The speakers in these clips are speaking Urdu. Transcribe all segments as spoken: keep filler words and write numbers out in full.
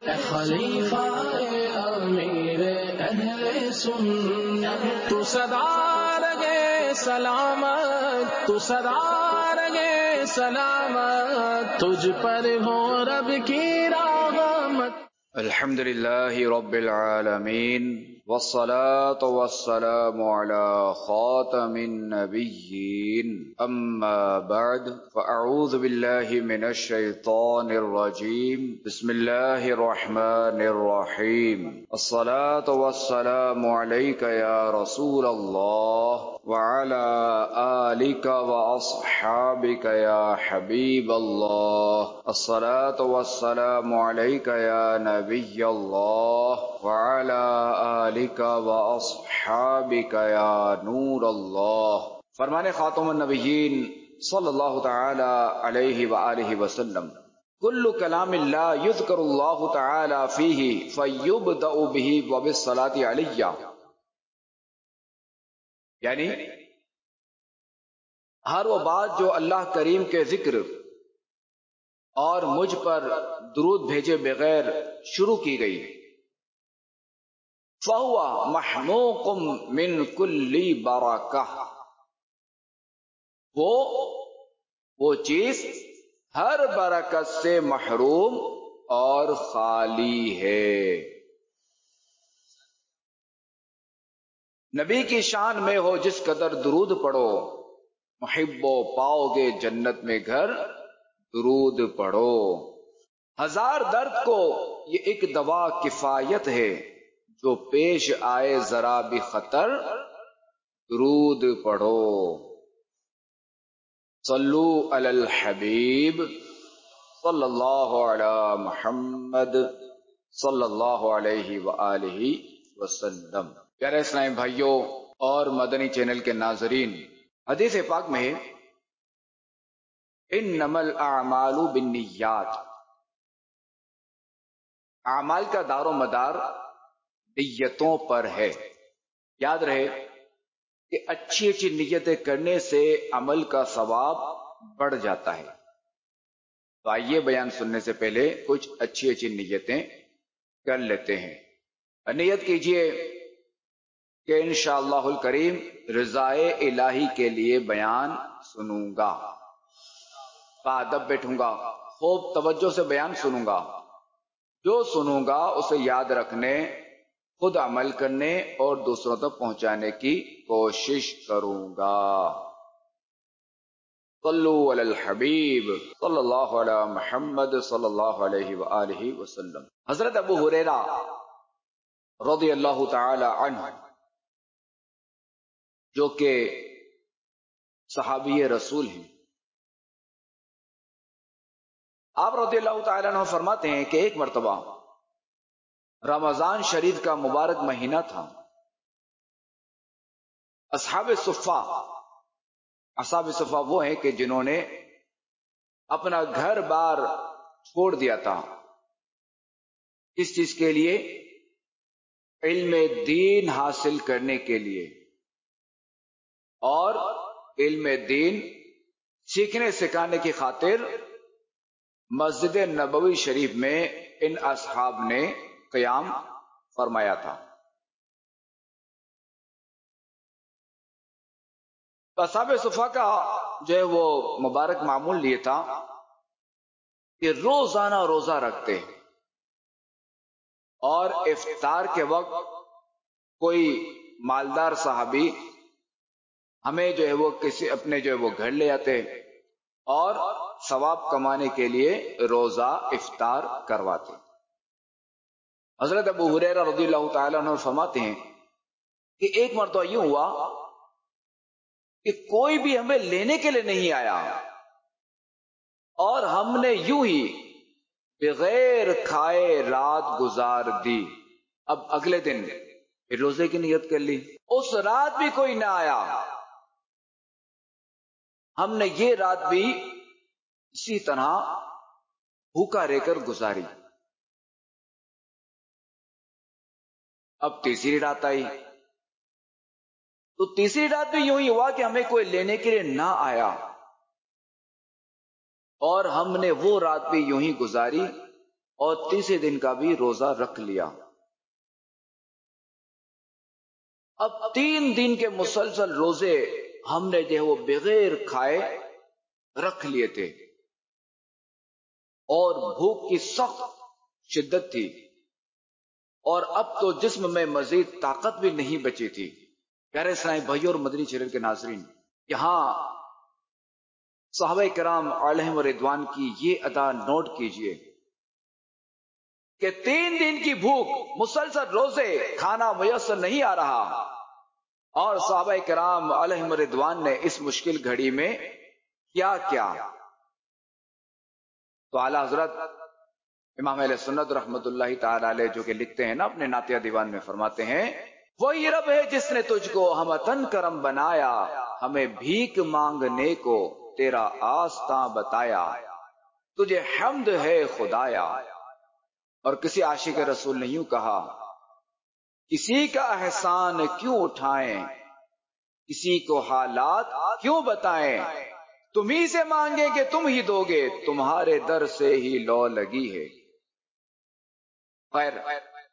خلیفہ امیر اہل سنت، تو سدا رہے سلامت، تو سدا رہے سلامت، تجھ پر ہو رب کی رحمت۔ الحمد للہ رب العالمین، والصلاة والسلام على خاتم النبیین، اما بعد فاعوذ باللہ من الشیطان الرجیم، بسم اللہ الرحمن الرحیم۔ الصلاة والسلام علیک یا رسول اللہ وعلى آلک واصحابک یا حبیب اللہ۔ الصلاة والسلام علیک یا نبی اللہ وعلى آلک واصحابک یا نور اللہ۔ فرمان خاتم النبیین صلی اللہ تعالی علیہ وآلہ وسلم، کل کلام لا یذکر اللہ تعالی فیہ فیبدأ بہ وبالصلاۃ علیہ، یعنی ہر وہ بات جو اللہ کریم کے ذکر اور مجھ پر درود بھیجے بغیر شروع کی گئی، فَهُوَ مَحْمُوقٌ مِّن كُلِّ بَرَكَةٍ، وہ وہ چیز ہر برکت سے محروم اور خالی ہے۔ نبی کی شان میں ہو جس قدر درود پڑھو، محبو پاؤ گے جنت میں گھر، درود پڑھو۔ ہزار درد کو یہ ایک دوا کفایت ہے، جو پیش آئے ذرا بھی خطر، درود پڑھو۔ صلو علی الحبیب صلی اللہ علی محمد صلی اللہ علیہ وآلہ وسلم۔ پیارے اسلامی بھائیوں اور مدنی چینل کے ناظرین، حدیث پاک میں انما الاعمال بالنیات، اعمال کا دار و مدار نیتوں پر ہے۔ یاد رہے کہ اچھی اچھی نیتیں کرنے سے عمل کا ثواب بڑھ جاتا ہے۔ تو آئیے بیان سننے سے پہلے کچھ اچھی اچھی نیتیں کر لیتے ہیں۔ نیت کیجئے کہ انشاءاللہ الکریم رضائے الہی کے لیے بیان سنوں گا، بادب بیٹھوں گا، خوب توجہ سے بیان سنوں گا، جو سنوں گا اسے یاد رکھنے، خود عمل کرنے اور دوسروں تک پہنچانے کی کوشش کروں گا۔ صلو علی الحبیب صلی اللہ علی محمد صلی اللہ علیہ وآلہ وسلم۔ حضرت ابو ہریرہ رضی اللہ تعالی عنہ، جو کہ صحابی رسول ہیں، آپ رضی اللہ تعالیٰ عنہ فرماتے ہیں کہ ایک مرتبہ رمضان شریف کا مبارک مہینہ تھا۔ اصحاب صفہ، اصحاب صفہ وہ ہیں کہ جنہوں نے اپنا گھر بار چھوڑ دیا تھا، کس چیز کے لیے؟ علم دین حاصل کرنے کے لیے، اور علم دین سیکھنے سکھانے کی خاطر مسجد نبوی شریف میں ان اصحاب نے قیام فرمایا تھا۔ اصحاب صفہ کا جو ہے وہ مبارک معمول یہ تھا کہ روزانہ روزہ رکھتے، اور افطار کے وقت کوئی مالدار صحابی ہمیں جو ہے وہ کسی اپنے جو ہے وہ گھر لے آتے اور ثواب کمانے کے لیے روزہ افطار کرواتے۔ حضرت ابو ہریرہ رضی اللہ تعالیٰ عنہ فرماتے ہیں کہ ایک مرتبہ یوں ہوا کہ کوئی بھی ہمیں لینے کے لیے نہیں آیا، اور ہم نے یوں ہی بغیر کھائے رات گزار دی۔ اب اگلے دن پھر روزے کی نیت کر لی، اس رات بھی کوئی نہ آیا، ہم نے یہ رات بھی اسی طرح بھوکا رہ کر گزاری۔ اب تیسری رات آئی، تو تیسری رات بھی یوں ہی ہوا کہ ہمیں کوئی لینے کے لیے نہ آیا، اور ہم نے وہ رات بھی یوں ہی گزاری، اور تیسرے دن کا بھی روزہ رکھ لیا۔ اب تین دن کے مسلسل روزے ہم نے جو ہے وہ بغیر کھائے رکھ لیے تھے، اور بھوک کی سخت شدت تھی، اور اب تو جسم میں مزید طاقت بھی نہیں بچی تھی۔ پیارے اسلامی بھائیوں اور مدنی چینل کے ناظرین، یہاں صحابہ کرام علیہم رضوان کی یہ ادا نوٹ کیجئے کہ تین دن کی بھوک، مسلسل روزے، کھانا میسر نہیں آ رہا، اور صحابہ کرام علیہم رضوان نے اس مشکل گھڑی میں کیا کیا؟ تو اعلی حضرت امام اہل سنت رحمت اللہ تعالی علیہ جو کہ لکھتے ہیں نا اپنے نعتیہ دیوان میں، فرماتے ہیں وہی رب ہے جس نے تجھ کو ہمتن کرم بنایا، ہمیں بھیک مانگنے کو تیرا آستاں بتایا، تجھے حمد ہے خدایا۔ اور کسی عاشق رسول نے یوں کہا، کسی کا احسان کیوں اٹھائیں، کسی کو حالات کیوں بتائیں، تم ہی سے مانگیں کہ تم ہی دو گے، تمہارے در سے ہی لو لگی ہے۔ خیر،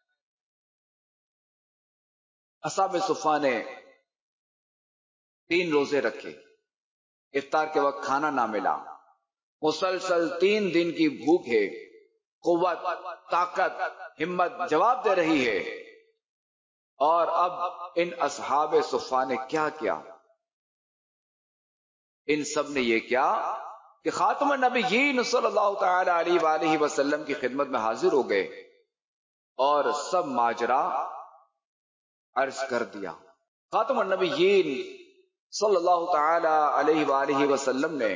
اصحاب صفہ نے تین روزے رکھے، افطار کے وقت کھانا نہ ملا، مسلسل تین دن کی بھوک ہے، قوت، طاقت، ہمت جواب دے رہی ہے، اور اب ان اصحاب صفہ نے کیا کیا؟ ان سب نے یہ کیا کہ خاتم النبیین صلی اللہ تعالی علیہ وآلہ وسلم کی خدمت میں حاضر ہو گئے اور سب ماجرا عرض کر دیا۔ خاتم النبیین صلی اللہ تعالی علیہ وآلہ وسلم نے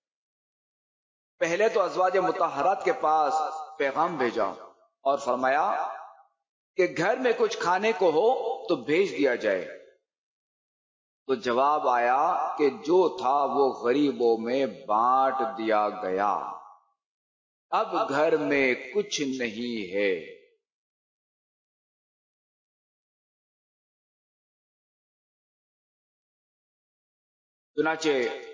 پہلے تو ازواج مطہرات کے پاس پیغام بھیجا اور فرمایا کہ گھر میں کچھ کھانے کو ہو تو بھیج دیا جائے۔ تو جواب آیا کہ جو تھا وہ غریبوں میں بانٹ دیا گیا، اب گھر میں کچھ نہیں ہے۔ چنانچہ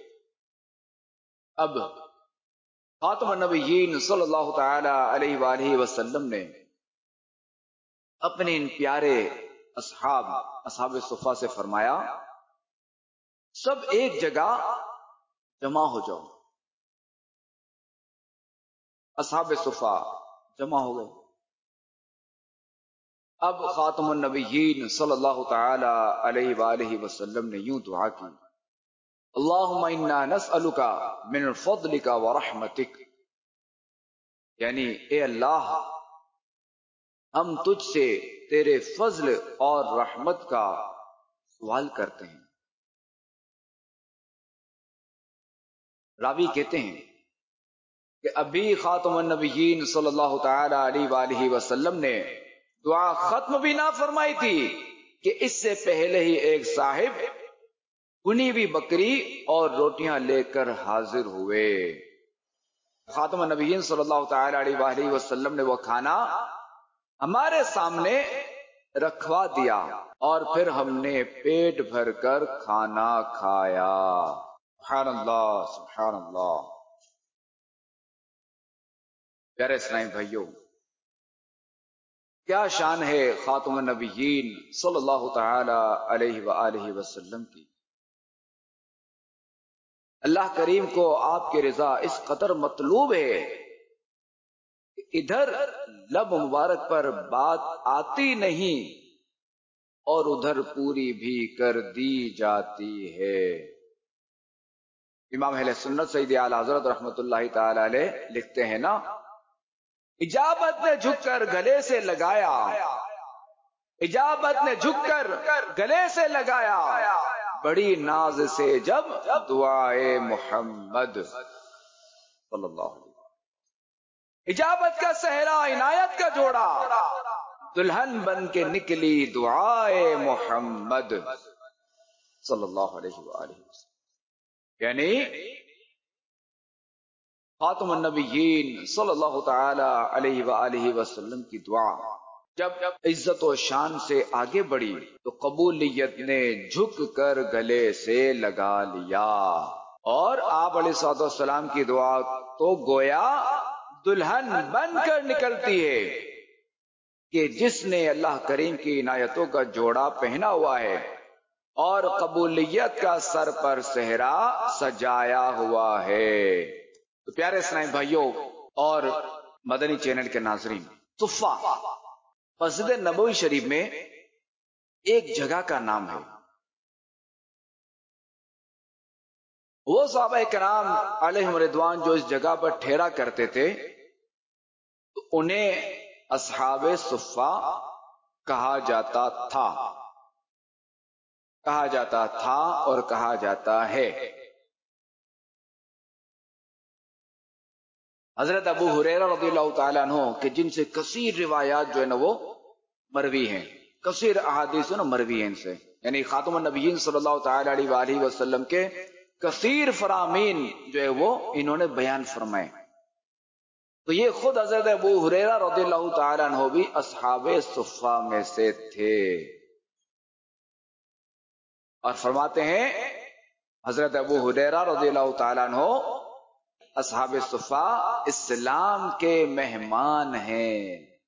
اب خاتم النبیین صلی اللہ تعالی علیہ وآلہ وسلم نے اپنے ان پیارے اصحاب اصحاب صفہ سے فرمایا، سب ایک جگہ جمع ہو جاؤ۔ اصحاب صفہ جمع ہو گئے۔ اب خاتم النبیین صلی اللہ تعالی علیہ وآلہ وسلم نے یوں دعا کی، اللہم انا نسألک من فضلک ورحمتک، یعنی اے اللہ ہم تجھ سے تیرے فضل اور رحمت کا سوال کرتے ہیں۔ راوی کہتے ہیں کہ ابھی خاتم النبیین صلی اللہ تعالی علیہ وآلہ وسلم نے دعا ختم بھی نہ فرمائی تھی کہ اس سے پہلے ہی ایک صاحب بنی ہوئی بکری اور روٹیاں لے کر حاضر ہوئے۔ خاتم النبیین صلی اللہ تعالی علیہ وآلہ وسلم نے وہ کھانا ہمارے سامنے رکھوا دیا اور پھر ہم نے پیٹ بھر کر کھانا کھایا۔ سبحان اللہ، سبحان اللہ۔ پیارے اسلامی بھائیوں، کیا شان ہے خاتم النبیین صلی اللہ تعالی علیہ وآلہ وسلم کی۔ اللہ کریم کو آپ کی رضا اس قدر مطلوب ہے کہ ادھر لب مبارک پر بات آتی نہیں اور ادھر پوری بھی کر دی جاتی ہے۔ امام اہل سنت سید اعلی حضرت رحمت اللہ تعالی علیہ لکھتے ہیں نا، اجابت نے جھک کر گلے سے لگایا، اجابت نے جھک کر گلے سے لگایا، بڑی ناز سے جب دعائے محمد صلی اللہ علیہ وسلم، اجابت کا صحرا عنایت کا جوڑا، دلہن بن کے نکلی دعائے محمد صلی اللہ علیہ وآلہ وسلم۔ یعنی خاتم النبیین صلی اللہ تعالی علیہ وآلہ وسلم کی دعا جب عزت و شان سے آگے بڑھی تو قبولیت نے جھک کر گلے سے لگا لیا، اور آپ علیہ الصلوۃ والسلام کی دعا تو گویا دلہن بن کر نکلتی ہے کہ جس نے اللہ کریم کی عنایتوں کا جوڑا پہنا ہوا ہے اور قبولیت کا سر پر صحرا سجایا ہوا ہے۔ تو پیارے اسلامی بھائیوں اور مدنی چینل کے ناظرین، صفہ مسجد نبوی شریف میں ایک جگہ کا نام ہے۔ وہ صحابہ کرام علیہم رضوان جو اس جگہ پر ٹھہرا کرتے تھے تو انہیں اصحاب صفہ کہا جاتا تھا کہا جاتا تھا اور کہا جاتا ہے۔ حضرت ابو ہریرہ رضی اللہ تعالیٰ عنہ کہ جن سے کثیر روایات جو ہے نا وہ مروی ہیں، کثیر احادیث نا مروی ہیں ان سے، یعنی خاتم النبیین صلی اللہ تعالیٰ علیہ وآلہ وسلم کے کثیر فرامین جو ہے وہ انہوں نے بیان فرمائے۔ تو یہ خود حضرت ابو ہریرہ رضی اللہ تعالیٰ عنہ بھی اصحاب صفہ میں سے تھے، اور فرماتے ہیں حضرت ابو ہریرہ رضی اللہ تعالیٰ عنہ اصحاب صفہ اسلام کے مہمان ہیں۔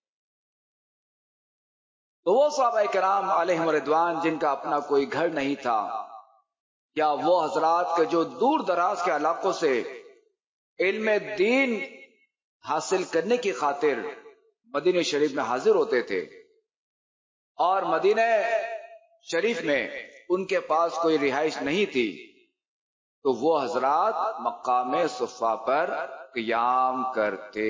تو وہ صحابہ کرام علیہم رضوان جن کا اپنا کوئی گھر نہیں تھا، یا وہ حضرات کے جو دور دراز کے علاقوں سے علم دین حاصل کرنے کی خاطر مدینہ شریف میں حاضر ہوتے تھے، اور مدینہ شریف میں ان کے پاس کوئی رہائش نہیں تھی، تو وہ حضرات مقام صفہ پر قیام کرتے،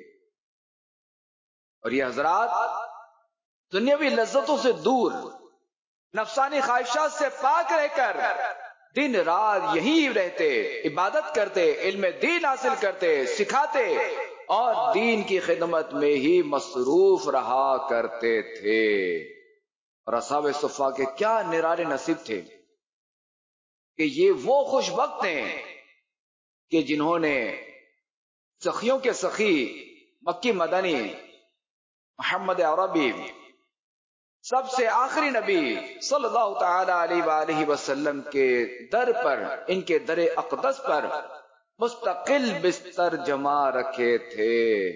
اور یہ حضرات دنیاوی لذتوں سے دور، نفسانی خواہشات سے پاک رہ کر دن رات یہی رہتے، عبادت کرتے، علم دین حاصل کرتے، سکھاتے، اور دین کی خدمت میں ہی مصروف رہا کرتے تھے۔ اور اصحاب صفہ کے کیا نرالے نصیب تھے کہ یہ وہ خوش وقت ہیں کہ جنہوں نے سخیوں کے سخی مکی مدنی محمد عربی سب سے آخری نبی صلی اللہ تعالی علیہ وآلہ وسلم کے در پر، ان کے در اقدس پر مستقل بستر جما رکھے تھے۔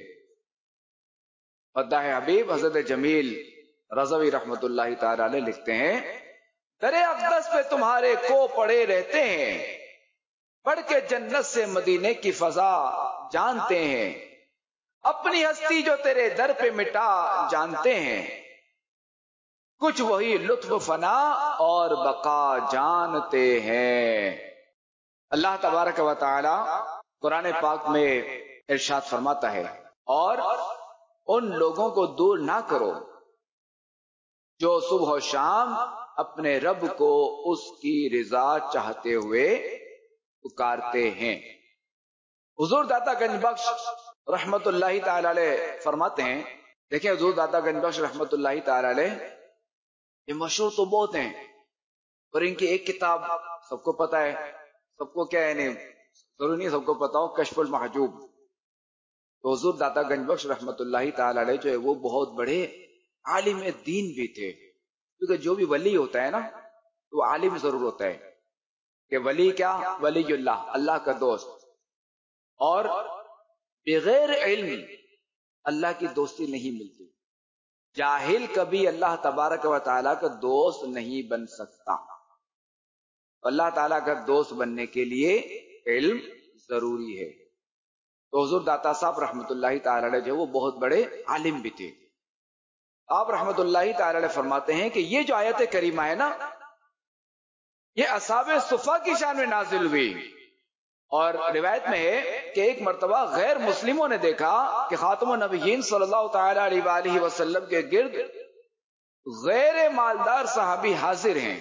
مداح حبیب حضرت جمیل رضوی رحمت اللہ تعالی علیہ لکھتے ہیں، در اقدس پہ تمہارے کو پڑے رہتے ہیں، پڑھ کے جنت سے مدینے کی فضا جانتے ہیں، اپنی ہستی جو تیرے در پہ مٹا جانتے ہیں، کچھ وہی لطف فنا اور بقا جانتے ہیں۔ اللہ تبارک و تعالی قرآن پاک میں ارشاد فرماتا ہے، اور ان لوگوں کو دور نہ کرو جو صبح و شام اپنے رب کو اس کی رضا چاہتے ہوئے پکارتے ہیں۔ حضور داتا گنج بخش رحمت اللہ تعالی علیہ فرماتے ہیں، دیکھیں حضور داتا گنج بخش رحمت اللہ تعالی علیہ یہ مشہور تو بہت ہیں، اور ان کی ایک کتاب سب کو پتا ہے، سب کو کیا ہے نہیں ضروری نہیں سب کو پتا ہو، کشف المحجوب۔ تو حضور داتا گنج بخش رحمت اللہ تعالی علیہ جو ہے وہ بہت بڑے عالم دین بھی تھے، کیونکہ جو بھی ولی ہوتا ہے نا وہ عالم ضرور ہوتا ہے، کہ ولی کیا، ولی اللہ، اللہ کا دوست، اور بغیر علم اللہ کی دوستی نہیں ملتی، جاہل کبھی اللہ تبارک و تعالیٰ کا دوست نہیں بن سکتا، اللہ تعالیٰ کا دوست بننے کے لیے علم ضروری ہے۔ تو حضور داتا صاحب رحمت اللہ تعالی علیہ جو وہ بہت بڑے عالم بھی تھے۔ آپ رحمت اللہ تعالی علیہ فرماتے ہیں کہ یہ جو آیت کریمہ ہے نا یہ اصحاب صفہ کی شان میں نازل ہوئی، اور روایت میں ہے کہ ایک مرتبہ غیر مسلموں نے دیکھا کہ خاتم النبیین صلی اللہ تعالی علیہ وآلہ وسلم کے گرد غیر مالدار صحابی حاضر ہیں،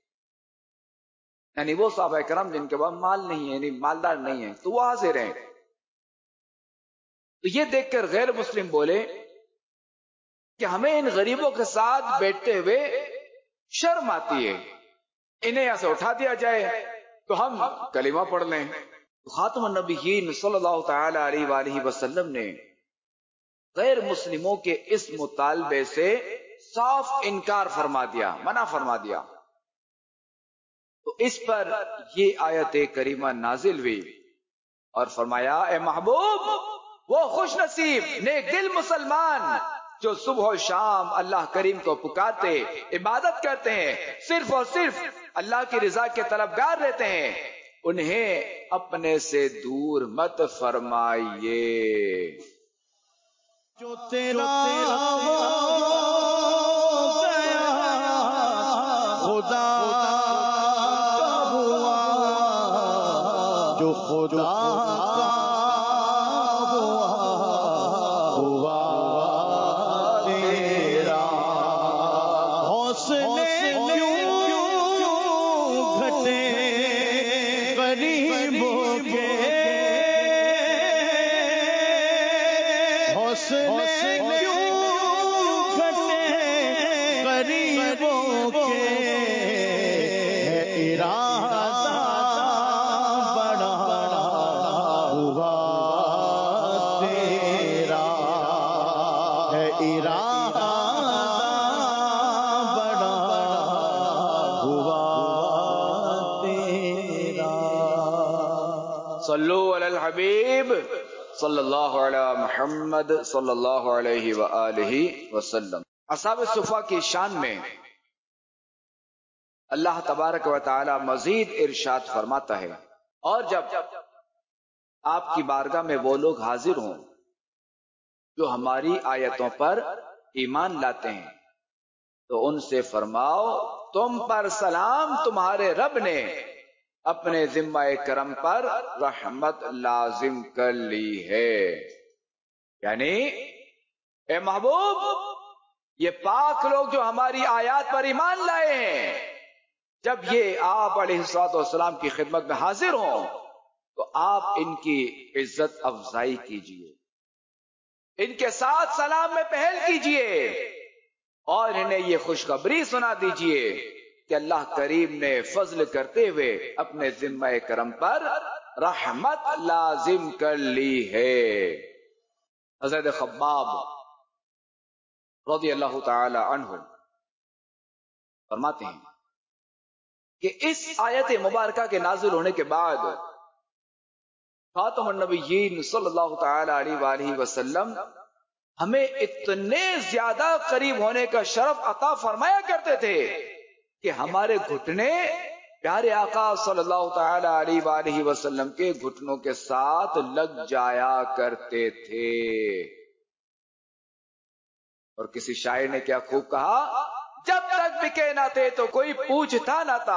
یعنی وہ صحابہ کرام جن کے پاس مال نہیں ہے، یعنی مالدار نہیں ہے، تو وہ حاضر ہیں۔ تو یہ دیکھ کر غیر مسلم بولے کہ ہمیں ان غریبوں کے ساتھ بیٹھتے ہوئے شرم آتی ہے، انہیں یہاں سے اٹھا دیا جائے تو ہم کلمہ پڑھ لیں۔ خاتم النبیین صلی اللہ تعالی علیہ وآلہ وسلم نے غیر مسلموں کے اس مطالبے سے صاف انکار فرما دیا، منع فرما دیا۔ تو اس پر یہ آیت کریمہ نازل ہوئی اور فرمایا، اے محبوب وہ خوش نصیب نیک دل مسلمان جو صبح و شام اللہ کریم کو پکارتے عبادت کرتے ہیں صرف اور صرف اللہ کی رضا کے طلبگار رہتے ہیں انہیں اپنے سے دور مت فرمائیے. جو تیرا ہو گیا خدا کا ہوا جو خدا کا ہوا ہوا تیرا حوصلے کیوں گھٹے غریبوں کے حوصلے صلو علی الحبیب صلی اللہ علیہ محمد صلی اللہ علیہ وآلہ وسلم. اصحاب صفا کی شان میں اللہ تبارک و تعالی مزید ارشاد فرماتا ہے اور جب آپ کی بارگاہ میں وہ لوگ حاضر ہوں جو ہماری آیتوں پر ایمان لاتے ہیں تو ان سے فرماؤ تم پر سلام تمہارے رب نے اپنے ذمہ کرم پر رحمت لازم کر لی ہے. یعنی اے محبوب یہ پاک لوگ جو ہماری آیات پر ایمان لائے ہیں جب یہ آپ علیہ الصلوۃ والسلام کی خدمت میں حاضر ہوں تو آپ ان کی عزت افزائی کیجئے ان کے ساتھ سلام میں پہل کیجئے اور انہیں یہ خوشخبری سنا دیجئے کہ اللہ کریم نے فضل کرتے ہوئے اپنے ذمہ کرم پر رحمت لازم کر لی ہے. حضرت خباب رضی اللہ تعالی عنہ فرماتے ہیں کہ اس آیت مبارکہ کے نازل ہونے کے بعد خاتم النبیین صلی اللہ تعالی علیہ وآلہ وسلم ہمیں اتنے زیادہ قریب ہونے کا شرف عطا فرمایا کرتے تھے کہ ہمارے گھٹنے پیارے آقا صلی اللہ تعالی علیہ وآلہ وسلم کے گھٹنوں کے ساتھ لگ جایا کرتے تھے. اور کسی شاعر نے کیا خوب کہا جب تک بکے نہ تھے تو کوئی پوچھتا نہ تھا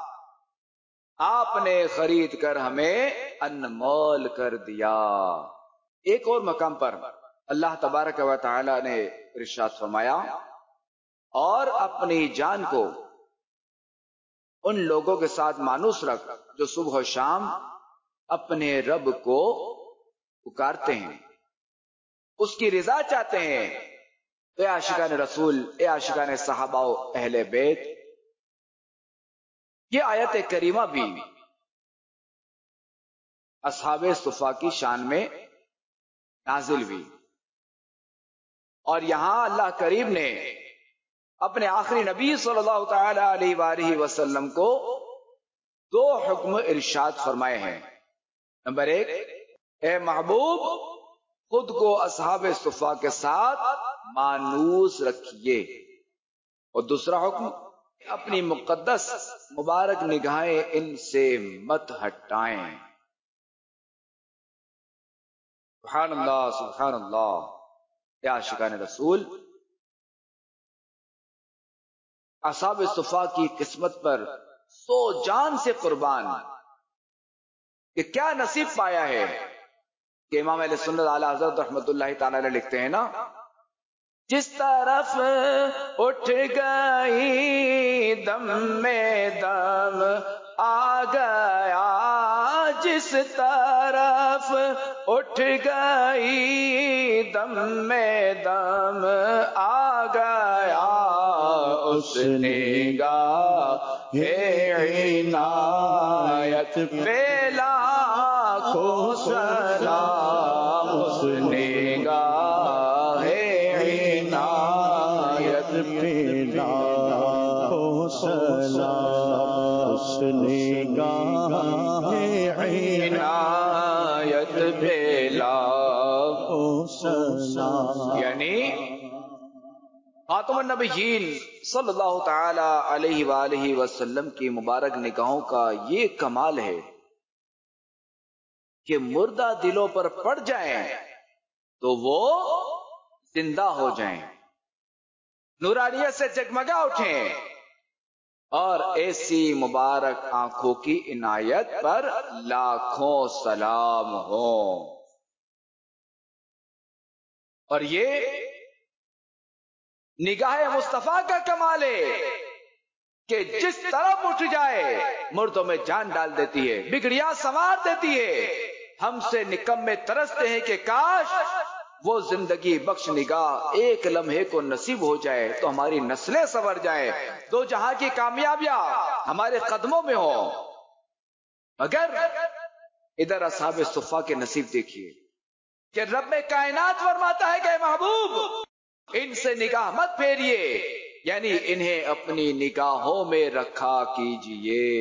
آپ نے خرید کر ہمیں انمول کر دیا. ایک اور مقام پر اللہ تبارک و تعالی نے ارشاد فرمایا اور اپنی جان کو ان لوگوں کے ساتھ مانوس رکھ جو صبح و شام اپنے رب کو پکارتے ہیں اس کی رضا چاہتے ہیں. اے عاشقان رسول اے عاشقان صحابہ و اہل بیت یہ آیت کریمہ بھی اصحاب صفا کی شان میں نازل ہوئی اور یہاں اللہ کریم نے اپنے آخری نبی صلی اللہ تعالی علیہ وآلہ وسلم کو دو حکم ارشاد فرمائے ہیں. نمبر ایک اے محبوب خود کو اصحاب صفا کے ساتھ مانوس رکھیے اور دوسرا حکم اپنی مقدس مبارک نگاہیں ان سے مت ہٹائیں. سبحان اللہ سبحان اللہ. اے عاشقان رسول اصحاب صفا کی قسمت پر سو جان سے قربان کہ کیا نصیب پایا ہے کہ امام اہل سنت اعلی حضرت رحمت اللہ تعالی علیہ لکھتے ہیں نا جس طرف اٹھ گئی دم میں دم آ گیا جس طرف اٹھ گئی دم میں دم آ گیا اس نگاہ عنایت پہ لاکھوں سلام اس نگاہ عنایت پہ لاکھوں سلام اس نگاہ عنایت پہ لاکھوں حسنا یعنی خاتم النبیین صلی اللہ تعالی علیہ وآلہ وسلم کی مبارک نگاہوں کا یہ کمال ہے کہ مردہ دلوں پر پڑ جائیں تو وہ زندہ ہو جائیں، نورانیت سے جگمگا اٹھیں، اور ایسی مبارک آنکھوں کی عنایت پر لاکھوں سلام ہوں۔ اور یہ نگاہ مصطفیٰ کا کمال ہے کہ جس طرف اٹھ جائے مردوں میں جان ڈال دیتی ہے، بگڑیاں سنوار دیتی ہے۔ ہم سے نکمے ترستے ہیں کہ کاش وہ زندگی بخش نگاہ ایک لمحے کو نصیب ہو جائے تو ہماری نسلیں سنور جائیں، دو جہاں کی کامیابیاں ہمارے قدموں میں ہوں۔ مگر ادھر اصحاب صفا کے نصیب دیکھیے کہ رب کائنات فرماتا ہے کہ محبوب ان سے نگاہ مت پھیریے، یعنی انہیں اپنی نگاہوں میں رکھا کیجئے۔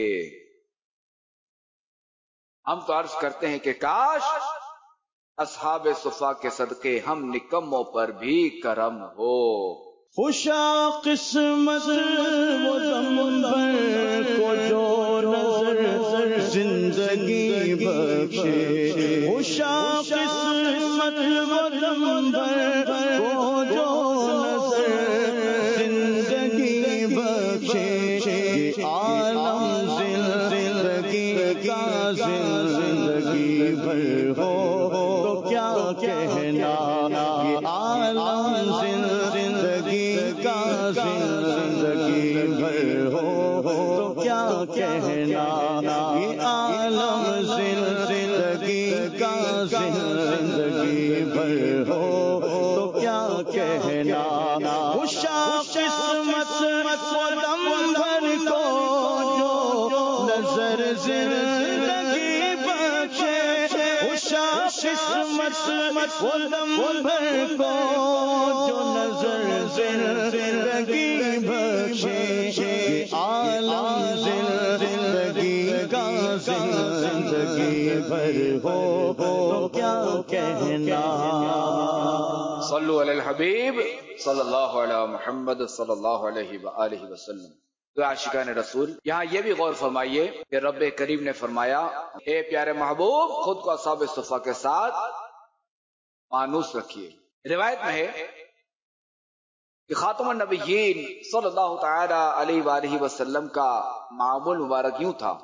ہم تو عرض کرتے ہیں کہ کاش اصحاب صفا کے صدقے ہم نکموں پر بھی کرم ہو۔ خوشا قسمت وہ دمبر کو جو نظر زندگی بخشے، خوشا قسمت وہ دمبر کو جو نظر زندگی بخشے، یہ عالم زندگی کا زندگی بھر ہو تو کیا کہنا، یہ عالم زندگی کا زندگی بھر ہو تو کیا کہنا، یہ عالم زندگی کا زندگی بھر ہو تو کیا کہنا۔ خوشا قسمت وہ دم بھر کو جو نظر زندگی بخشے، خوشا قسمت وہ دم بھر کو جو نظر زندگی بخشے، یہ عالم زندگی کا زندگی بھر ہو تو کیا کہنا۔ صلو علی الحبیب صلی اللہ علیہ محمد صلی اللہ علیہ وآلہ وسلم۔ تو عاشقان رسول یہاں یہ بھی غور فرمائیے کہ رب کریم نے فرمایا اے پیارے محبوب خود کو اصحاب صفا کے ساتھ مانوس رکھیے۔ روایت میں ہے کہ خاتم النبیین صلی اللہ تعالی علیہ وآلہ وسلم کا معمول مبارک یوں تھا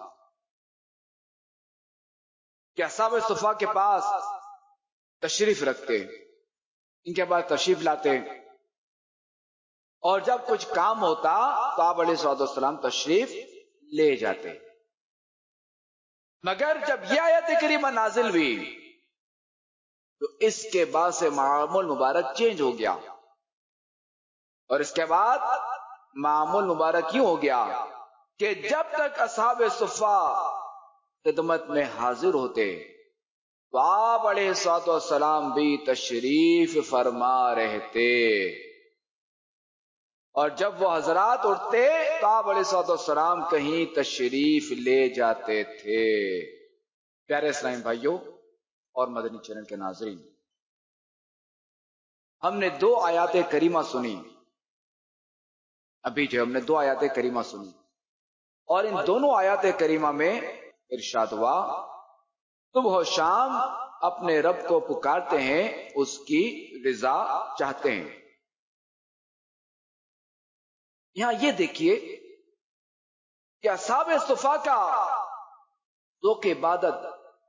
کہ اصحاب صفا کے پاس تشریف رکھتے، ان کے پاس تشریف لاتے، اور جب کچھ کام ہوتا تو آپ علیہ الصلوۃ والسلام تشریف لے جاتے۔ مگر جب یہ آیت کریمہ نازل ہوئی تو اس کے بعد سے معمول مبارک چینج ہو گیا، اور اس کے بعد معمول مبارک یوں ہو گیا کہ جب تک اصحاب صفا خدمت میں حاضر ہوتے تو آپ علیہ الصلوۃ والسلام بھی تشریف فرما رہتے، اور جب وہ حضرات اٹھتے تو آپ علیہ الصلوۃ والسلام کہیں تشریف لے جاتے تھے۔ پیارے اسلام بھائیوں اور مدنی چینل کے ناظرین، ہم نے دو آیات کریمہ سنی، ابھی جو ہم نے دو آیات کریمہ سنی، اور ان دونوں آیات کریمہ میں ارشاد ہوا صبح و شام اپنے رب کو پکارتے ہیں، اس کی رضا چاہتے ہیں۔ یہاں یہ دیکھیے کہ اصحاب صفا کا ذوق عبادت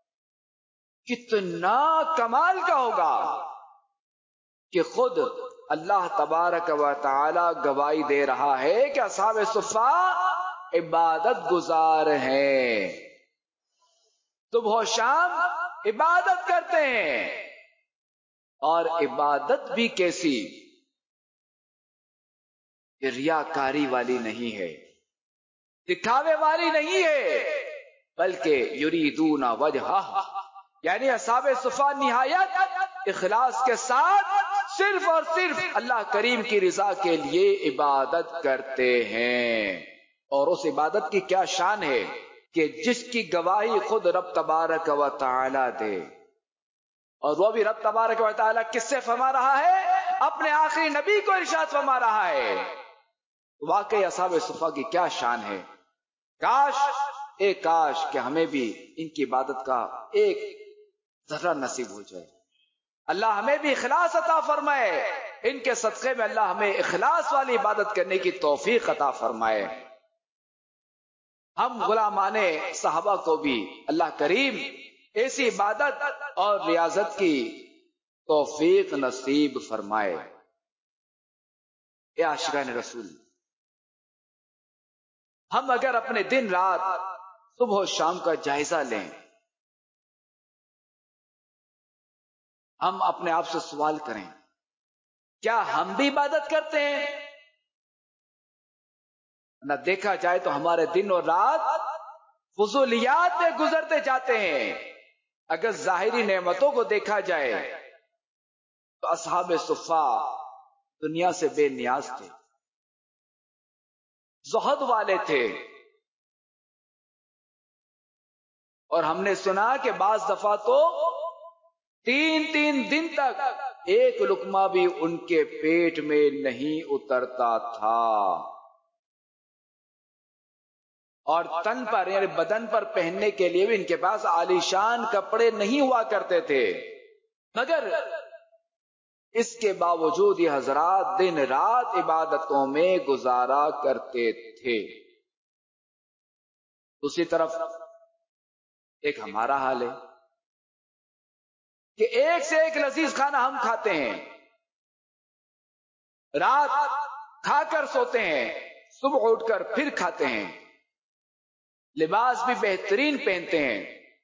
کتنا کمال کا ہوگا کہ خود اللہ تبارک و تعالی گواہی دے رہا ہے کہ اصحاب صفا عبادت گزار ہیں، صبح و شام عبادت کرتے ہیں، اور عبادت بھی کیسی کہ ریاکاری والی نہیں ہے، دکھاوے والی نہیں ہے، بلکہ یریدون وجہہ، یعنی اصحاب صفا نہایت اخلاص کے ساتھ صرف اور صرف اللہ کریم کی رضا کے لیے عبادت کرتے ہیں۔ اور اس عبادت کی کیا شان ہے کہ جس کی گواہی خود رب تبارک و تعالی دے۔ اور وہ بھی رب تبارک و تعالیٰ کس سے فرما رہا ہے؟ اپنے آخری نبی کو ارشاد فرما رہا ہے. واقعی اصحاب صفا کی کیا شان ہے. کاش ایک کاش کہ ہمیں بھی ان کی عبادت کا ایک ذرہ نصیب ہو جائے. اللہ ہمیں بھی اخلاص عطا فرمائے. ان کے صدقے میں اللہ ہمیں اخلاص والی عبادت کرنے کی توفیق عطا فرمائے. ہم غلامان صحابہ کو بھی اللہ کریم ایسی عبادت اور ریاضت کی توفیق نصیب فرمائے. اے عاشقان رسول، ہم اگر اپنے دن رات صبح و شام کا جائزہ لیں، ہم اپنے آپ سے سوال کریں، کیا ہم بھی عبادت کرتے ہیں؟ نہ دیکھا جائے تو ہمارے دن اور رات فضولیات میں گزرتے جاتے ہیں. اگر ظاہری نعمتوں کو دیکھا جائے تو اصحاب صفا دنیا سے بے نیاز تھے، زہد والے تھے. اور ہم نے سنا کہ بعض دفعہ تو تین تین دن تک ایک لقمہ بھی ان کے پیٹ میں نہیں اترتا تھا. اور تن پر یعنی بدن پر پہننے کے لیے بھی ان کے پاس عالیشان کپڑے نہیں ہوا کرتے تھے. مگر اس کے باوجود یہ حضرات دن رات عبادتوں میں گزارا کرتے تھے. دوسری طرف ایک ہمارا حال ہے کہ ایک سے ایک لذیذ کھانا ہم کھاتے ہیں، رات کھا کر سوتے ہیں، صبح اٹھ کر پھر کھاتے ہیں، لباس بھی بہترین پہنتے ہیں،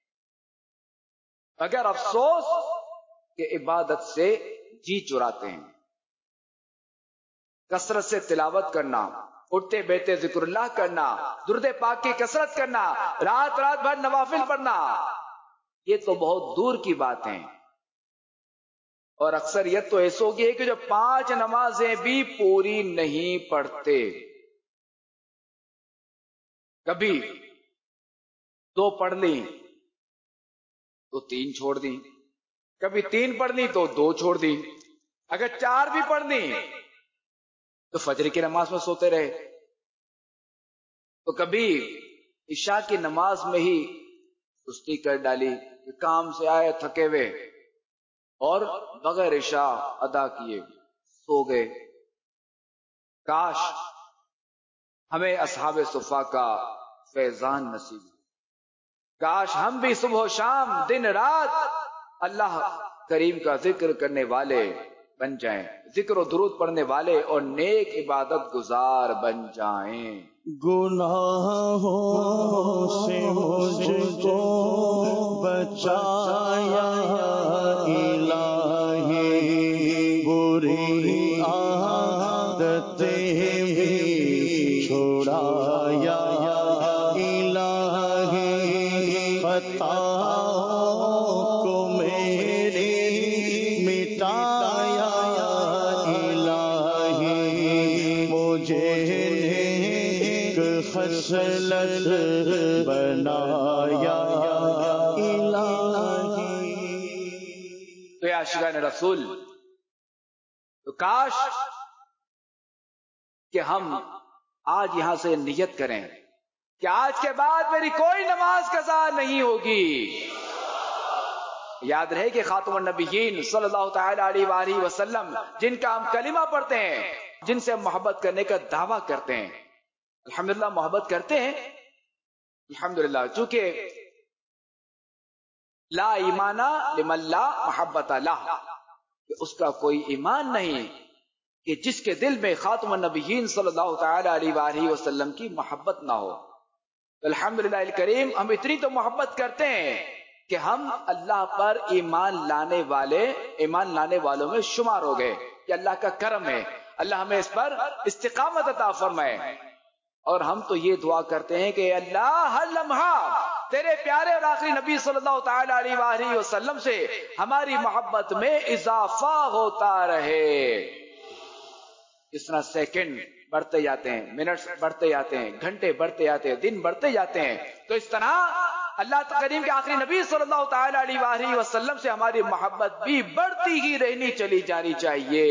مگر افسوس کہ عبادت سے جی چراتے ہیں. کثرت سے تلاوت کرنا، اٹھتے بیٹھتے ذکر اللہ کرنا، درود پاک کی کثرت کرنا، رات رات بھر نوافل پڑھنا، یہ تو بہت دور کی بات ہیں. اور اکثریت تو ایسا ہوگی ہے کہ جو پانچ نمازیں بھی پوری نہیں پڑھتے. کبھی دو پڑھ لیں تو تین چھوڑ دیں، کبھی تین پڑھ لی تو دو چھوڑ دی، اگر چار بھی پڑھ لی تو فجر کی نماز میں سوتے رہے. تو کبھی عشاء کی نماز میں ہی سستی کر ڈالی کہ کام سے آئے تھکے ہوئے اور بغیر عشاء ادا کیے سو گئے. کاش ہمیں اصحاب صفا کا فیضان نصیب ہو. کاش ہم بھی صبح و شام دن رات اللہ کریم کا ذکر کرنے والے بن جائیں، ذکر و درود پڑھنے والے اور نیک عبادت گزار بن جائیں. گناہوں سے مجھ کو بچایا الہی، بری عادتیں بھی چھڑایا الہی، خطاؤں کو میری مٹایا الہی، مجھے نیک خصلت بنایا الہی. تو یا عاشقان رسول، تو کاش کہ ہم آج یہاں سے نیت کریں کہ آج کے بعد میری کوئی نماز قضا نہیں ہوگی. یاد رہے کہ خاتم النبیین صلی اللہ تعالی علیہ وآلہ وسلم جن کا ہم کلمہ پڑھتے ہیں، جن سے ہم محبت کرنے کا دعویٰ کرتے ہیں، الحمدللہ محبت کرتے ہیں الحمدللہ، چونکہ لا ایمان لمن لا محبت لہ، کہ اس کا کوئی ایمان نہیں کہ جس کے دل میں خاتم النبیین صلی اللہ تعالی علیہ وآلہ وسلم کی محبت نہ ہو. الحمدللہ الکریم ہم اتنی تو محبت کرتے ہیں کہ ہم اللہ پر ایمان لانے والے ایمان لانے والوں میں شمار ہو گئے. کہ اللہ کا کرم ہے، اللہ ہمیں اس پر استقامت عطا فرمائے. اور ہم تو یہ دعا کرتے ہیں کہ اللہ ہر لمحہ تیرے پیارے اور آخری نبی صلی اللہ تعالی علیہ وآلہ وسلم سے ہماری محبت میں اضافہ ہوتا رہے. اس طرح سیکنڈ بڑھتے جاتے ہیں، منٹس بڑھتے جاتے ہیں، گھنٹے بڑھتے جاتے ہیں، دن بڑھتے جاتے ہیں، تو اس طرح اللہ کریم کے آخری نبی صلی اللہ تعالی علیہ وآلہ وسلم سے ہماری محبت بھی بڑھتی ہی رہنی چلی جانی چاہیے.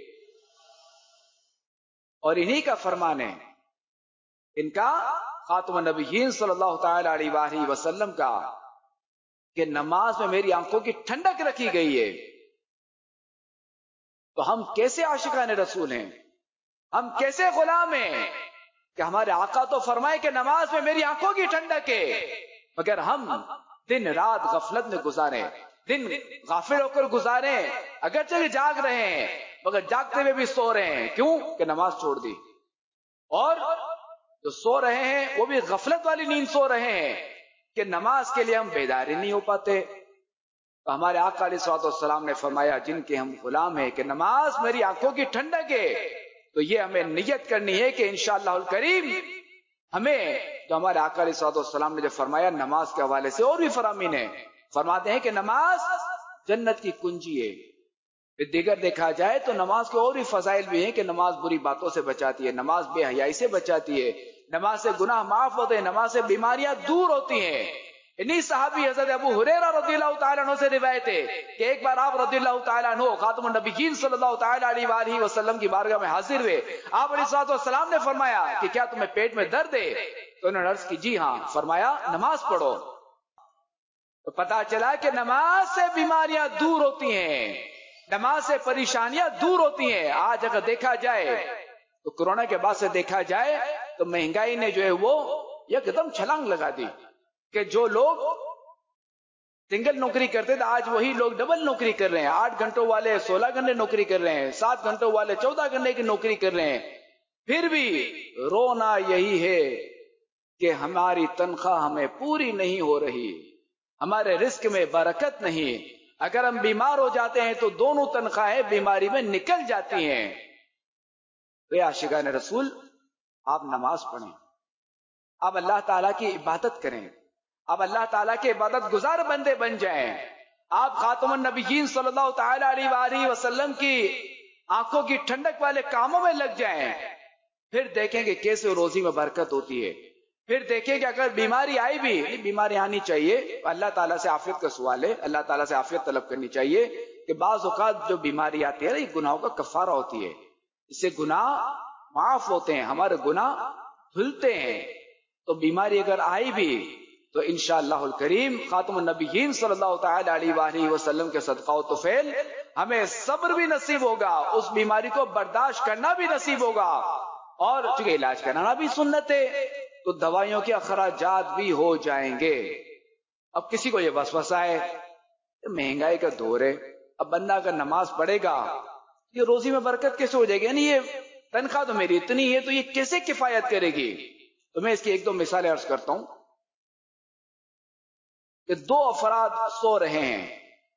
اور انہی کا فرمان ہے، ان کا خاتم النبیین صلی اللہ تعالی علیہ وآلہ وسلم کا، کہ نماز میں میری آنکھوں کی ٹھنڈک رکھی گئی ہے. تو ہم کیسے عاشقان رسول ہیں، ہم کیسے غلام ہیں کہ ہمارے آقا تو فرمائے کہ نماز میں میری آنکھوں کی ٹھنڈک ہے، مگر ہم دن رات غفلت میں گزارے، دن غافل ہو کر گزارے، اگرچہ جاگ رہے ہیں مگر جاگتے ہوئے بھی سو رہے ہیں. کیوں؟ کہ نماز چھوڑ دی. اور جو سو رہے ہیں وہ بھی غفلت والی نیند سو رہے ہیں کہ نماز کے لیے ہم بیداری نہیں ہو پاتے. تو ہمارے آقا علیہ الصلوۃ والسلام نے فرمایا جن کے ہم غلام ہیں کہ نماز میری آنکھوں کی ٹھنڈک ہے، تو یہ ہمیں نیت کرنی ہے کہ انشاءاللہ الکریم ہمیں جو ہمارے آقا علیہ الصلوۃ والسلام نے جو فرمایا نماز کے حوالے سے اور بھی فرامین ہے. فرماتے ہیں کہ نماز جنت کی کنجی ہے. پھر دیگر دیکھا جائے تو نماز کے اور بھی فضائل بھی ہیں کہ نماز بری باتوں سے بچاتی ہے، نماز بے حیائی سے بچاتی ہے، نماز سے گناہ معاف ہوتے ہیں، نماز سے بیماریاں دور ہوتی ہیں. انہی صحابی حضرت ابو ہریرہ رضی اللہ تعالیٰ عنہ سے روایت ہے کہ ایک بار آپ رضی اللہ تعالیٰ عنہ خاتم النبیین صلی اللہ تعالیٰ علیہ وآلہ وسلم کی بارگاہ میں حاضر ہوئے. آپ علیہ الصلوۃ والسلام نے فرمایا کہ کیا تمہیں پیٹ میں درد ہے؟ تو انہوں نے عرض کی جی ہاں. فرمایا نماز پڑھو. تو پتا چلا کہ نماز سے بیماریاں دور ہوتی ہیں، نماز سے پریشانیاں دور ہوتی ہیں. آج اگر دیکھا جائے تو کورونا کے بعد سے دیکھا جائے تو مہنگائی نے جو ہے وہ ایک دم چھلانگ لگا دی کہ جو لوگ سنگل نوکری کرتے تھے آج وہی لوگ ڈبل نوکری کر رہے ہیں. آٹھ گھنٹوں والے سولہ گھنٹے نوکری کر رہے ہیں، سات گھنٹوں والے چودہ گھنٹے کی نوکری کر رہے ہیں. پھر بھی رونا یہی ہے کہ ہماری تنخواہ ہمیں پوری نہیں ہو رہی، ہمارے رزق میں برکت نہیں. اگر ہم بیمار ہو جاتے ہیں تو دونوں تنخواہیں بیماری میں نکل جاتی ہیں. اے عاشقان رسول، آپ نماز پڑھیں، آپ اللہ تعالیٰ کی عبادت کریں، آپ اللہ تعالیٰ کے عبادت گزار بندے بن جائیں. آپ خاتم النبیین صلی اللہ تعالی علیہ وآلہ وسلم کی آنکھوں کی ٹھنڈک والے کاموں میں لگ جائیں. پھر دیکھیں کہ کیسے روزی میں برکت ہوتی ہے. پھر دیکھیں کہ اگر بیماری آئی بھی، بیماری آنی چاہیے، اللہ تعالیٰ سے عافیت کا سوال ہے، اللہ تعالیٰ سے عافیت طلب کرنی چاہیے. کہ بعض اوقات جو بیماری آتی ہے نا، یہ گناہوں کا کفارہ ہوتی ہے، اس سے گناہ معاف ہوتے ہیں، ہمارے گناہ دھلتے ہیں. تو بیماری اگر آئی بھی تو انشاءاللہ الکریم خاتم النبیین صلی اللہ تعالی علیہ وآلہ وسلم کے صدقہ و طفیل ہمیں صبر بھی نصیب ہوگا، اس بیماری کو برداشت کرنا بھی نصیب ہوگا. اور چونکہ علاج کرانا بھی سنت ہے تو دوائیوں کے اخراجات بھی ہو جائیں گے. اب کسی کو یہ وسوسہ ہے مہنگائی کا دور ہے، اب بندہ اگر نماز پڑھے گا یہ روزی میں برکت کیسے ہو جائے گی، یعنی یہ تنخواہ تو میری اتنی ہے تو یہ کیسے کفایت کرے گی. تو میں اس کی ایک دو مثالیں عرض کرتا ہوں کہ دو افراد سو رہے ہیں،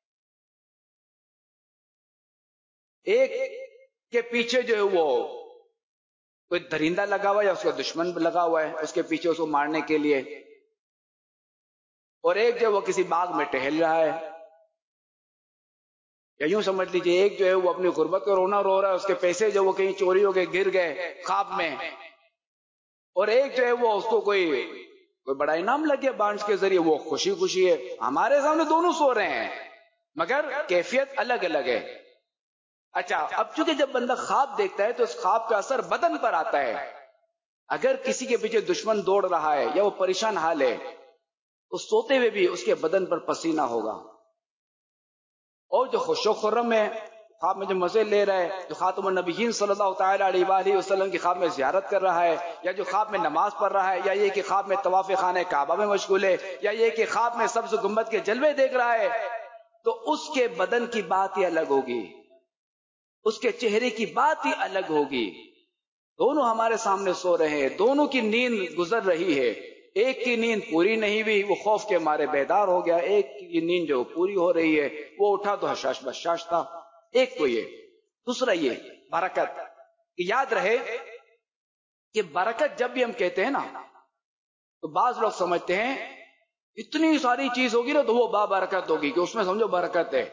ایک کے پیچھے جو ہے وہ کوئی درندہ لگا ہوا ہے یا اس کا دشمن لگا ہوا ہے اس کے پیچھے اس کو مارنے کے لیے، اور ایک جو وہ کسی باغ میں ٹہل رہا ہے. یا یوں سمجھ لیجئے ایک جو ہے وہ اپنی غربت کو رونا رو رہا ہے، اس کے پیسے جو وہ کہیں چوری ہو گئے گر گئے خواب میں، اور ایک جو ہے وہ اس کو کوئی کوئی بڑا انعام لگ گیا بانڈز کے ذریعے، وہ خوشی خوشی ہے. ہمارے سامنے دونوں سو رہے ہیں مگر کیفیت الگ الگ ہے. اچھا، اب چونکہ جب بندہ خواب دیکھتا ہے تو اس خواب کا اثر بدن پر آتا ہے. اگر کسی کے پیچھے دشمن دوڑ رہا ہے یا وہ پریشان حال ہے تو سوتے ہوئے بھی اس کے بدن پر پسینہ ہوگا. اور جو خوش و خرم ہے خواب میں جو مزے لے رہا ہے، جو خاتم النبیین صلی اللہ تعالی علیہ وآلہ وسلم کی خواب میں زیارت کر رہا ہے، یا جو خواب میں نماز پڑھ رہا ہے، یا یہ کہ خواب میں طواف خانہ کعبہ میں مشغول ہے، یا یہ کہ خواب میں سبز گنبد کے جلوے دیکھ رہا ہے، تو اس کے بدن کی بات ہی الگ ہوگی، اس کے چہرے کی بات ہی الگ ہوگی. دونوں ہمارے سامنے سو رہے ہیں، دونوں کی نیند گزر رہی ہے. ایک کی نیند پوری نہیں ہوئی، وہ خوف کے مارے بیدار ہو گیا. ایک کی نیند جو پوری ہو رہی ہے وہ اٹھا تو حشاش بشاش تھا. ایک تو یہ. دوسرا یہ برکت. یاد رہے کہ برکت جب بھی ہم کہتے ہیں نا تو بعض لوگ سمجھتے ہیں اتنی ساری چیز ہوگی نا تو وہ بابرکت ہوگی کہ اس میں سمجھو برکت ہے،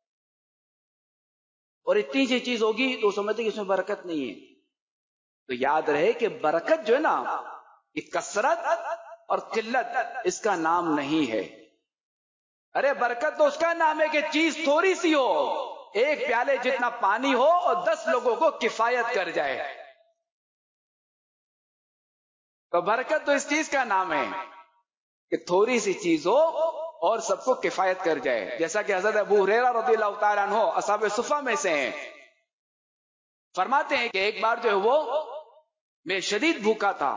اور اتنی سی چیز ہوگی تو سمجھتے کہ اس میں برکت نہیں ہے. تو یاد رہے کہ برکت جو ہے نا یہ کثرت اور قلت اس کا نام نہیں ہے. ارے برکت تو اس کا نام ہے کہ چیز تھوڑی سی ہو، ایک پیالے جتنا پانی ہو اور دس لوگوں کو کفایت کر جائے، تو برکت تو اس چیز کا نام ہے کہ تھوڑی سی چیز ہو اور سب کو کفایت کر جائے. جیسا کہ حضرت ابو ہریرہ رضی اللہ تعالیٰ عنہ اصحاب صفہ میں سے ہیں، فرماتے ہیں کہ ایک بار جو ہے وہ میں شدید بھوکا تھا،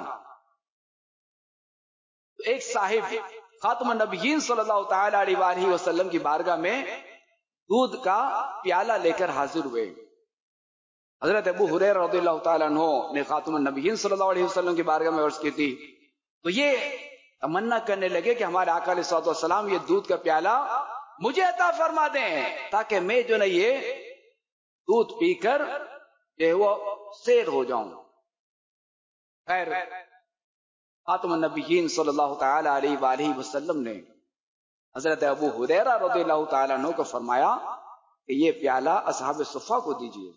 ایک صاحب خاتم النبیین صلی اللہ تعالی علیہ وآلہ وسلم کی بارگاہ میں دودھ کا پیالہ لے کر حاضر ہوئے. حضرت ابو ہریرہ رضی اللہ تعالیٰ عنہ نے خاتم النبیین صلی اللہ علیہ وسلم کی بارگاہ میں عرض کی تھی، تو یہ تمنا کرنے لگے کہ ہمارے آقا علیہ الصلوۃ والسلام یہ دودھ کا پیالہ مجھے عطا فرما دیں تاکہ میں جو ہے یہ دودھ پی کر جو ہے وہ سیر ہو جاؤں. خیر خاتم النبیین صلی اللہ تعالی علیہ وآلہ وسلم نے حضرت ابو ہریرہ رضی اللہ تعالیٰ عنہ کو فرمایا کہ یہ پیالہ اصحاب صفہ کو دیجیے.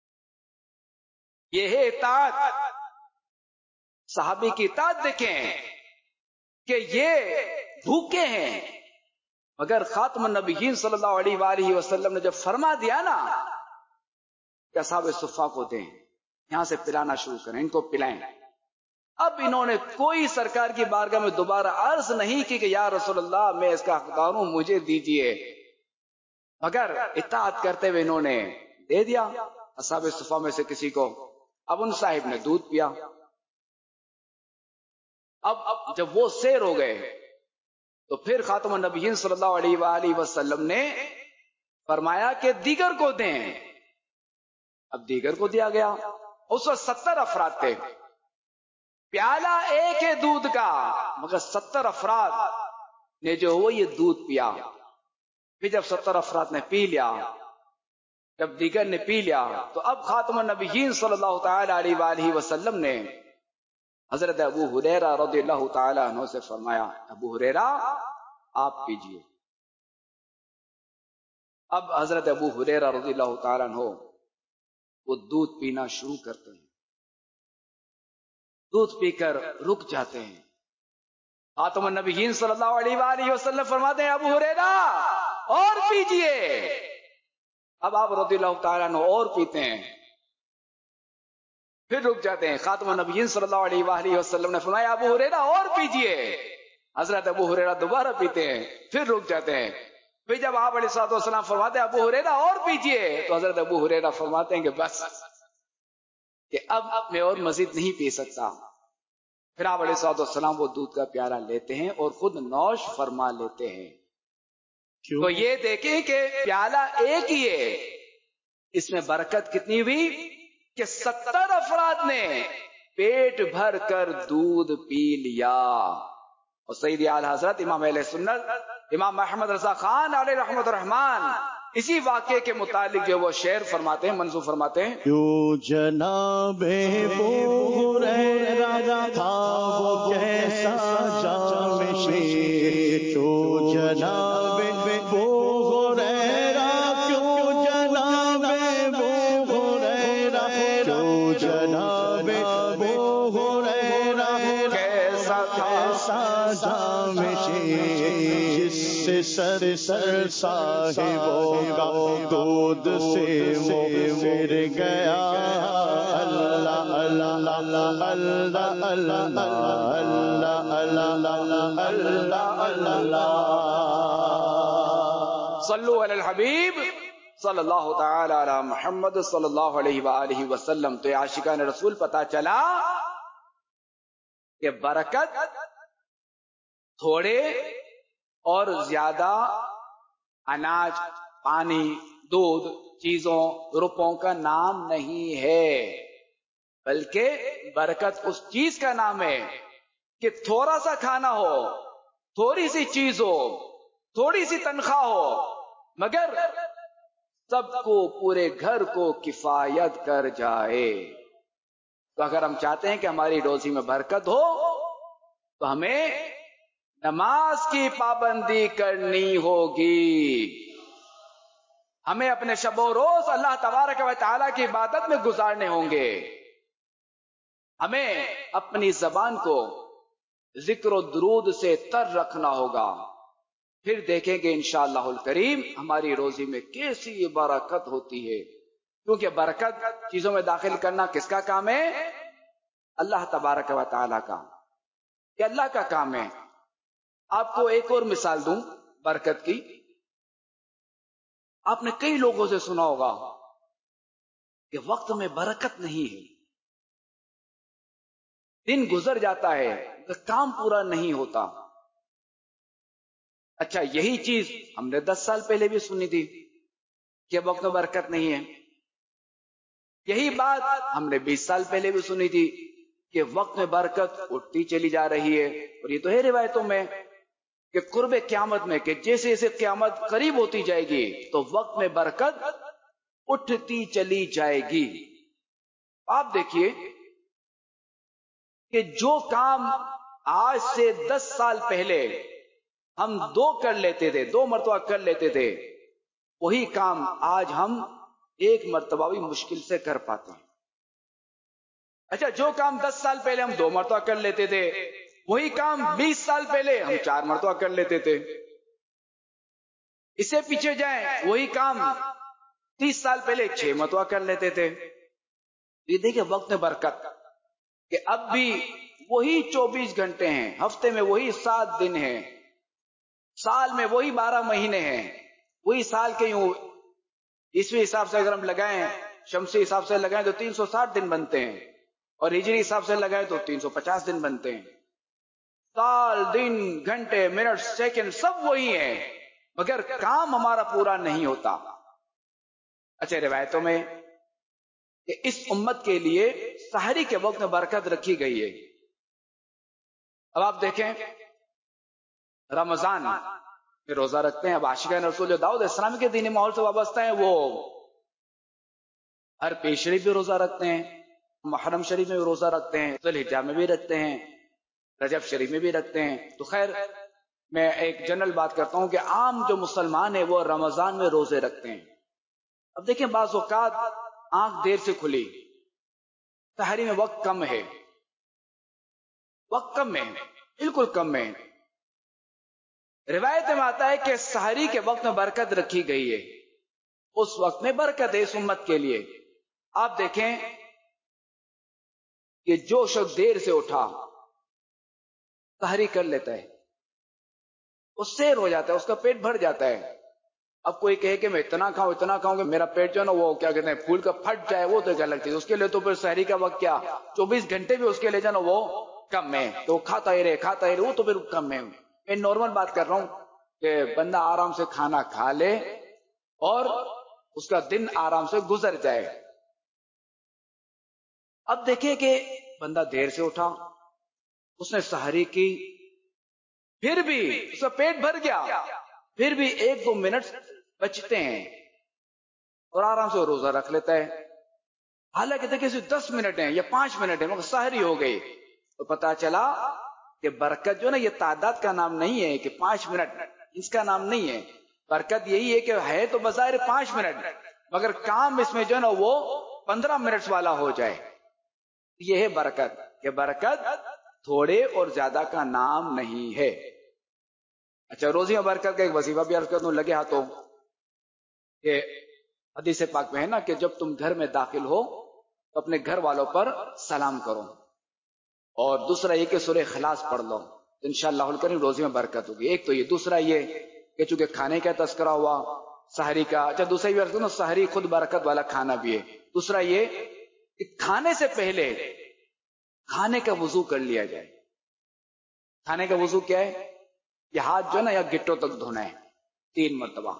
یہ ہے اطاعت. صحابی کی اطاعت دیکھیں کہ یہ بھوکے ہیں، مگر خاتم النبیین صلی اللہ علیہ وآلہ وسلم نے جب فرما دیا نا کہ اصحاب صفہ کو دیں، یہاں سے پلانا شروع کریں، ان کو پلائیں. اب انہوں نے کوئی سرکار کی بارگاہ میں دوبارہ عرض نہیں کی کہ یا رسول اللہ میں اس کا حقدار ہوں مجھے دیجیے، مگر اطاعت کرتے ہوئے انہوں نے دے دیا اصحاب صفہ میں سے کسی کو. اب ان صاحب نے دودھ پیا. اب اب جب وہ سیر ہو گئے تو پھر خاتم النبیین صلی اللہ علیہ وآلہ وسلم نے فرمایا کہ دیگر کو دیں. اب دیگر کو دیا گیا. اس وقت ستر افراد تھے، پیالہ ایک ہے دودھ کا، مگر ستر افراد نے جو وہ یہ دودھ پیا. پھر جب ستر افراد نے پی لیا، جب دیگر نے پی لیا، تو اب خاتم النبیین صلی اللہ تعالی علیہ وآلہ وسلم نے حضرت ابو ہریرہ رضی اللہ تعالی عنہ سے فرمایا ابو ہریرہ آپ پیجئے. اب حضرت ابو ہریرہ رضی اللہ تعالی عنہ وہ دودھ پینا شروع کرتے ہیں، دودھ پی کر رک جاتے ہیں. خاتم النبیین صلی اللہ علیہ وآلہ وسلم فرماتے ہیں ابو ہریرہ اور پیجئے. اب آپ رضی اللہ تعالیٰ عنہ اور پیتے ہیں، پھر رک جاتے ہیں. خاتم النبیین صلی اللہ علیہ وآلہ وسلم نے فرمایا ابو ہریرہ اور پیجئے. حضرت ابو ہریرہ دوبارہ پیتے ہیں، پھر رک جاتے ہیں. پھر جب آپ علیہ الصلوۃ والسلام فرماتے ہیں ابو ہریرہ اور پیجئے، تو حضرت ابو ہریرہ فرماتے ہیں کہ بس، کہ اب میں اور مزید نہیں پی سکتا. پھر آپ علیہ الصلوۃ والسلام وہ دودھ کا پیالہ لیتے ہیں اور خود نوش فرما لیتے ہیں. تو یہ دیکھیں کہ پیالہ ایک ہی ہے، اس میں برکت کتنی ہوئی کہ ستر افراد نے پیٹ بھر کر دودھ پی لیا. اور سیدی اعلی حضرت امام اہل سنت امام محمد رضا خان علیہ رحمت الرحمان اسی واقعے کے متعلق جو وہ شعر فرماتے ہیں، منظور فرماتے ہیں. کیوں جناب ابو ہریرہ تھا وہ کیسا جام شیر، کیوں جناب ابو ہریرہ، کیوں جناب ابو ہریرہ، کیوں جناب ابو ہریرہ کیسا کیسا جام شیر، جس سے سر سر صاحبوں کا دودھ سے مر گیا. اللہ اللہ اللہ اللہ اللہ اللہ اللہ اللہ. صلو علی الحبیب صلی اللہ تعالی علی محمد صلی اللہ علیہ وآلہ وسلم. تو عاشقان رسول پتا چلا کہ برکت تھوڑے اور زیادہ اناج، پانی، دودھ، چیزوں، روپوں کا نام نہیں ہے، بلکہ برکت اس چیز کا نام ہے کہ تھوڑا سا کھانا ہو، تھوڑی سی چیز ہو، تھوڑی سی تنخواہ ہو، مگر سب کو، پورے گھر کو کفایت کر جائے. تو اگر ہم چاہتے ہیں کہ ہماری روزی میں برکت ہو تو ہمیں نماز کی پابندی کرنی ہوگی. ہمیں اپنے شب و روز اللہ تبارک و تعالیٰ کی عبادت میں گزارنے ہوں گے. ہمیں اپنی زبان کو ذکر و درود سے تر رکھنا ہوگا، پھر دیکھیں گے انشاءاللہ الکریم ہماری روزی میں کیسی برکت ہوتی ہے، کیونکہ برکت چیزوں میں داخل کرنا کس کا کام ہے؟ اللہ تبارک و تعالی کا، یہ اللہ کا کام ہے۔ آپ کو ایک اور مثال دوں برکت کی، آپ نے کئی لوگوں سے سنا ہوگا کہ وقت میں برکت نہیں ہے، دن گزر جاتا ہے کام پورا نہیں ہوتا۔ اچھا، یہی چیز ہم نے دس سال پہلے بھی سنی تھی کہ وقت میں برکت نہیں ہے، یہی بات ہم نے بیس سال پہلے بھی سنی تھی کہ وقت میں برکت اٹھتی چلی جا رہی ہے، اور یہ تو ہے روایتوں میں کہ قرب قیامت میں کہ جیسے جیسے قیامت قریب ہوتی جائے گی تو وقت میں برکت اٹھتی چلی جائے گی۔ آپ دیکھیے کہ جو کام آج سے دس سال پہلے ہم دو کر لیتے تھے، دو مرتبہ کر لیتے تھے، وہی کام آج ہم ایک مرتبہ بھی مشکل سے کر پاتے ہیں۔ اچھا، جو کام دس سال پہلے ہم دو مرتبہ کر لیتے تھے، وہی کام بیس سال پہلے ہم چار مرتبہ کر لیتے تھے۔ اس سے پیچھے جائیں، وہی کام تیس سال پہلے چھ مرتبہ کر لیتے تھے۔ یہ دیکھیں وقت میں برکت کہ اب بھی وہی چوبیس گھنٹے ہیں، ہفتے میں وہی سات دن ہیں، سال میں وہی بارہ مہینے ہیں، وہی سال کے یوں عیسوی حساب سے اگر ہم لگائیں، شمسی حساب سے لگائیں تو تین سو ساٹھ دن بنتے ہیں، اور ہجری حساب سے لگائیں تو تین سو پچاس دن بنتے ہیں۔ سال، دن، گھنٹے، منٹ، سیکنڈ سب وہی ہیں، مگر کام ہمارا پورا نہیں ہوتا۔ اچھا، روایتوں میں کہ اس امت کے لیے سحری کے وقت میں برکت رکھی گئی ہے۔ اب آپ دیکھیں رمضان میں روزہ رکھتے ہیں، اب عاشقان رسول جو داؤد اسلامی کے دینی ماحول سے وابستہ ہیں وہ ہر پیش شریف میں روزہ رکھتے ہیں، محرم شریف میں بھی روزہ رکھتے ہیں، ذوالحجہ میں بھی رکھتے ہیں، رجب شریف میں بھی رکھتے ہیں۔ تو خیر میں ایک جنرل بات کرتا ہوں کہ عام جو مسلمان ہیں وہ رمضان میں روزے رکھتے ہیں۔ اب دیکھیں بعض اوقات آنکھ دیر سے کھلی، سحری میں وقت کم ہے، وقت کم ہے، بالکل کم ہے۔ روایت میں آتا ہے کہ سحری کے وقت میں برکت رکھی گئی ہے، اس وقت میں برکت ہے اس امت کے لیے۔ آپ دیکھیں کہ جو شخص دیر سے اٹھا سحری کر لیتا ہے، اس سیر ہو جاتا ہے، اس کا پیٹ بھر جاتا ہے۔ اب کوئی کہے کہ میں اتنا کھاؤں اتنا کھاؤں کہ میرا پیٹ جو ہے نا وہ کیا کہتے ہیں پھول کا پھٹ جائے، وہ تو کیا لگتی ہے اس کے لیے، تو پھر سحری کا وقت کیا چوبیس گھنٹے بھی اس کے لیے جو ہے نا وہ کم ہے، تو کھاتا ہی رہے کھاتا ہی رہے، وہ تو پھر کم ہے۔ میں نارمل بات کر رہا ہوں کہ بندہ آرام سے کھانا کھا لے اور اس کا دن آرام سے گزر جائے۔ اب دیکھیں کہ بندہ دیر سے اٹھا، اس نے سحری کی، پھر بھی اس کا پیٹ بھر گیا، پھر بھی ایک دو منٹ بچتے ہیں اور آرام سے روزہ رکھ لیتا ہے۔ حالانکہ دیکھیں صرف دس منٹ ہیں یا پانچ منٹ ہیں مگر سحری ہو گئی، تو پتا چلا کہ برکت جو نا یہ تعداد کا نام نہیں ہے کہ پانچ منٹ اس کا نام نہیں ہے، برکت یہی ہے کہ ہے تو بظاہر پانچ منٹ مگر کام اس میں جو ہے نا وہ پندرہ منٹ والا ہو جائے۔ یہ ہے برکت، کہ برکت تھوڑے اور زیادہ کا نام نہیں ہے۔ اچھا، روزی میں برکت کا ایک وظیفہ بھی عرض کر دوں لگے ہاتھوں کہ حدیث پاک میں ہے نا کہ جب تم گھر میں داخل ہو تو اپنے گھر والوں پر سلام کرو، اور دوسرا یہ کہ سورہ اخلاص پڑھ لو، انشاءاللہ الکریم روزی میں برکت ہوگی۔ ایک تو یہ، دوسرا یہ کہ چونکہ کھانے کا تذکرہ ہوا سحری کا، اچھا دوسرا یہ عرض کروں سحری خود برکت والا کھانا بھی ہے۔ دوسرا یہ کہ کھانے سے پہلے کھانے کا وضو کر لیا جائے۔ کھانے کا وضو کیا ہے؟ یہ ہاتھ جو ہے نا یا گٹوں تک دھونا ہے تین مرتبہ،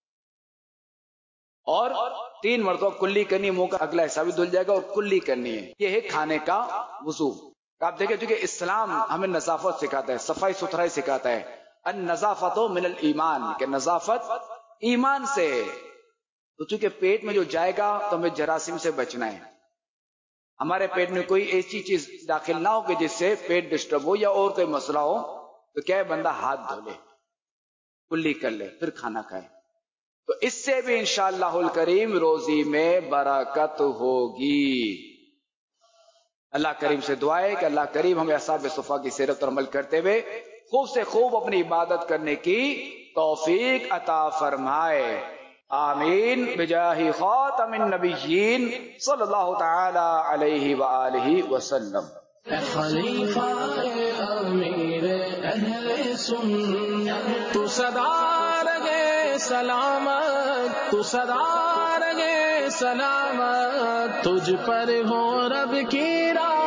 اور تین مرتبہ کلی کرنی، منہ کا اگلا حصہ بھی دھل جائے گا اور کلی کرنی ہے۔ یہ ہے کھانے کا وضو۔ آپ دیکھیں چونکہ اسلام ہمیں نظافت سکھاتا ہے، صفائی ستھرائی سکھاتا ہے، النظافت من الایمان، کہ نظافت ایمان سے ہے۔ تو چونکہ پیٹ میں جو جائے گا تو ہمیں جراثیم سے بچنا ہے، ہمارے پیٹ میں کوئی ایسی چیز داخل نہ ہو کہ جس سے پیٹ ڈسٹرب ہو یا اور کوئی مسئلہ ہو، تو کیا ہے بندہ ہاتھ دھو لے، کلی کر لے، پھر کھانا کھائے، تو اس سے بھی انشاءاللہ الکریم روزی میں برکت ہوگی۔ اللہ کریم سے دعا ہے کہ اللہ کریم ہمیں اصحاب صفا کی سیرت پر عمل کرتے ہوئے خوب سے خوب اپنی عبادت کرنے کی توفیق عطا فرمائے، آمین بجاہ خاتم النبیین صلی اللہ تعالی علیہ وآلہ وسلم۔ اے خلیفہ امیر اہل سنت تو سدا رہے سلامت، تو سدا رہے سلامت، تجھ پر ہو رب کی راہ